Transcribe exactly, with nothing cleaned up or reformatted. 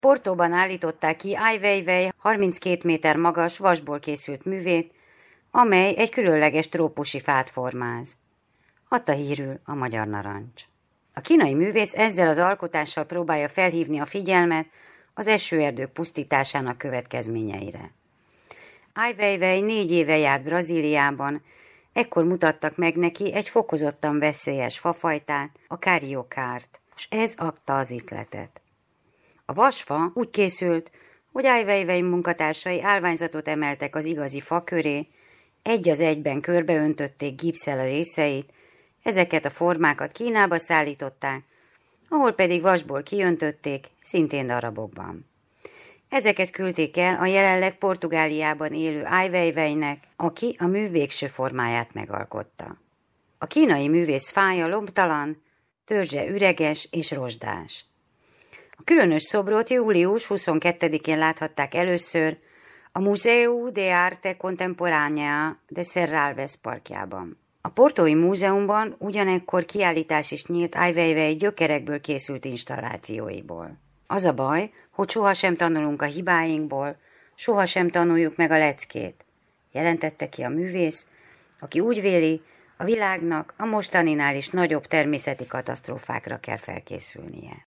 Portóban állították ki Ai Weiwei harminckét méter magas vasból készült művét, amely egy különleges trópusi fát formáz. Adta hírül a magyar narancs. A kínai művész ezzel az alkotással próbálja felhívni a figyelmet az esőerdők pusztításának következményeire. Ai Weiwei négy éve járt Brazíliában, ekkor mutattak meg neki egy fokozottan veszélyes fafajtát, a kariokárt, és ez adta az ihletet. A vasfa úgy készült, hogy Ai Weiwei munkatársai állványzatot emeltek az igazi fa köré, egy az egyben körbeöntötték gipsszel a részeit, ezeket a formákat Kínába szállították, ahol pedig vasból kiöntötték, szintén darabokban. Ezeket küldték el a jelenleg Portugáliában élő Ai Weiweinek, aki a mű végső formáját megalkotta. A kínai művész fája lombtalan, törzse üreges és rozsdás. A különös szobrot július huszonkettedikén láthatták először a Museu de Arte Contemporánea de Serralves parkjában. A Portói Múzeumban ugyanekkor kiállítás is nyílt Ai Weiwei gyökerekből készült installációiból. Az a baj, hogy sohasem tanulunk a hibáinkból, sohasem tanuljuk meg a leckét, jelentette ki a művész, aki úgy véli, a világnak a mostaninál is nagyobb természeti katasztrófákra kell felkészülnie.